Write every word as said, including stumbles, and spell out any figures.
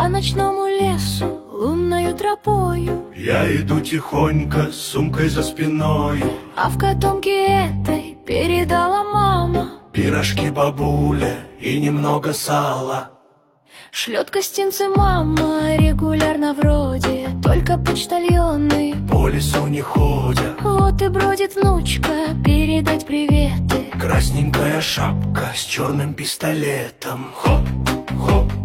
По ночному лесу, лунною тропою Я иду тихонько с сумкой за спиной. А в котомке этой передала мама Пирожки бабуля и немного сала. Шлет гостинцы мама регулярно вроде, только почтальоны По лесу не ходят. Вот и бродит внучка передать приветы. Красненькая шапка с черным пистолетом. Хоп, хоп,